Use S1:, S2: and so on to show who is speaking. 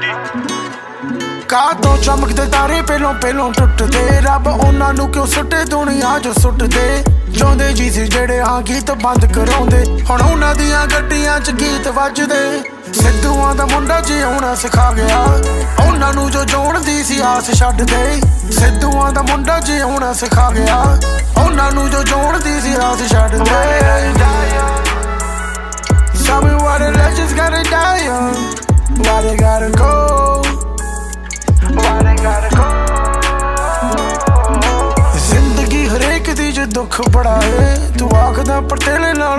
S1: ਕਾਹ ਤੋਂ ਚਮਕਦੇ ਤਾਰੇ ਪਹਿਲੋਂ ਪਹਿਲੋਂ ਟੁੱਟਦੇ ਰੱਬ ਉਹਨਾਂ ਨੂੰ ਕਿਉਂ ਸੁੱਟੇ ਦੁਨੀਆ ਜੋ ਸੁੱਟਦੇ ਚਾਹੁੰਦੇ ਜੀ ਸੀ ਜਿਹੜੇ ਹਾਂ ਗੀਤ ਬੰਦ ਕਰਾਉਂਦੇ ਹੁਣ ਉਹਨਾਂ ਦੀਆਂ ਗੱਡੀਆਂ 'ਚ ਗੀਤ ਵੱਜਦੇ ਸਿੱਧੂਆਂ ਦਾ ਮੁੰਡਾ ਜਿਉਣਾ ਸਿਖਾ ਗਿਆ ਉਹਨਾਂ ਨੂੰ ਜੋ ਜਿਉਣ ਦੀ ਸੀ ਆਸ ਛੱਡ ਦੇ ਸਿੱਧੂਆਂ ਦਾ ਮੁੰਡਾ ਜਿਉਣਾ ਸਿਖਾ ਗਿਆ ਉਹਨਾਂ ਨੂੰ ਜੋ ਜਿਉਣ ਦੀ ਸੀ ਆਸ ਛੱਡ ਦੇ Tell me why the legends gotta die young, why they gotta go, why they gotta go. ਜ਼ਿੰਦਗੀ ਹਰੇਕ ਦੀ ਜੇ ਦੁੱਖ ਬੜਾ ਏ ਤੂੰ ਆਖਦਾ ਪਰ ਤੇਰੇ ਨਾਲ